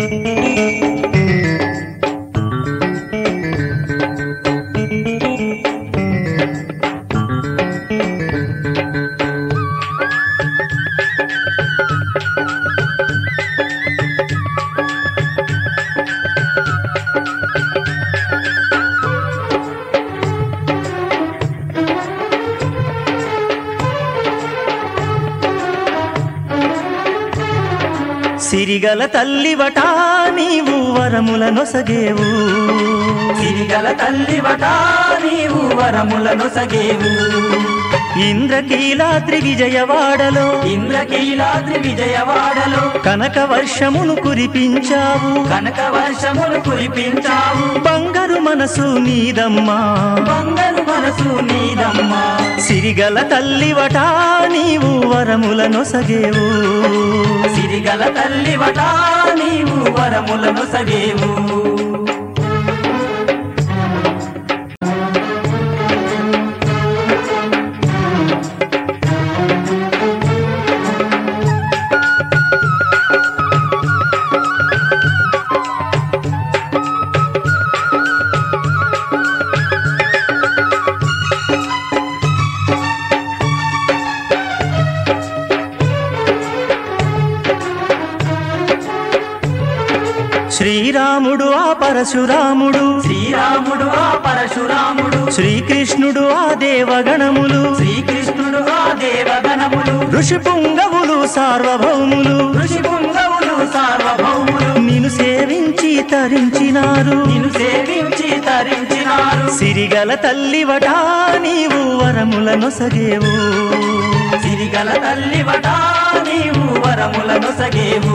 సిరిగల తల్లివట నీవు వరములనొసగేవు సిరిగల తల్లివట నీవు వరములనొసగేవు ఇంద్రకీలాద్రి విజయవాడలో ఇంద్రకీలాద్రి విజయవాడలో కనక వర్షమును కురిపించావు కనక వర్షమును కురిపించావు బంగారు మనసు నీదమ్మా బంగారు మనసు నీదమ్మా సిరిగల తల్లివట నీవు వరములనొసగేవు సిరిగల తల్లివట నీవు వరములనొసగేవు శ్రీరాముడు ఆ పరశురాముడు శ్రీరాముడు ఆ పరశురాముడు శ్రీకృష్ణుడు ఆ దేవగణములు శ్రీకృష్ణుడు ఆ దేవగణములు ఋషిపుంగవులు సార్వభౌములు ఋషిపుంగవులు సార్వభౌములు నిన్ను సేవించి తరించినారు నిన్ను సేవించి తరించినారు సిరిగల తల్లివట నీవు వరములనొసగేవు సిరిగల తల్లివట నీవు వరములనొసగేవు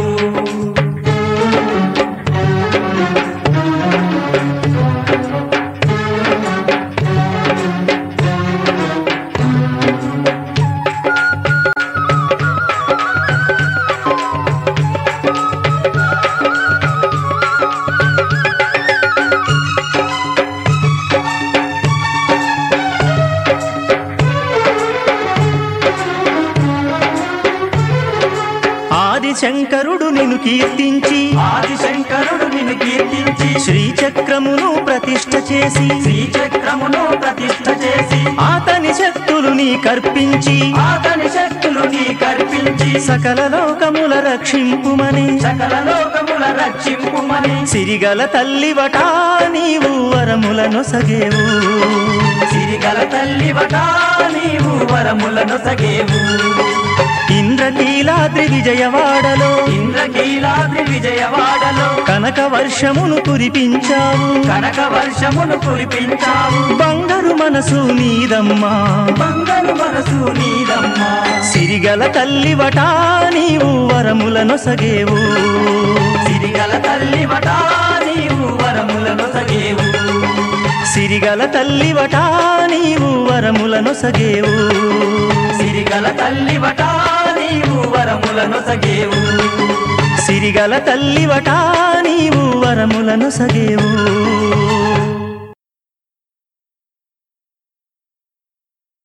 శంకరుడు నిన్ను కీర్తించి ఆదిశంకరుడు నిన్ను కీర్తించి శ్రీచక్రమును ప్రతిష్ఠ చేసి శ్రీచక్రమును ప్రతిష్ఠ చేసి ఆతని శక్తులు నీ కర్పించి ఆతని శక్తులు నీ కర్పించి సకల లోకముల రక్షింపుమని సకల లోకముల రక్షింపుమని సిరిగల తల్లివట నీవు వరములనొసగేవు సిరిగల తల్లివట నీవు వరములనొసగేవు ఇంద్రకీలాద్రి విజయవాడలో ఇంద్రకీలాద్రి విజయవాడలో కనక వర్షమును కురిపించావు కనక వర్షమును కురిపించావు బంగారు మనసు నీదమ్మా బంగారు మనసు నీదమ్మా సిరిగల తల్లివట నీవు వరములనొసగేవు సిరిగల తల్లివట నీవు వరములనొసగేవు సిరిగల తల్లివట నీవు వరములనొసగేవు సిరిగల తల్లివట నీవు వరములనొసగేవు సిరిగల తల్లివట నీవు వరములనొసగేవు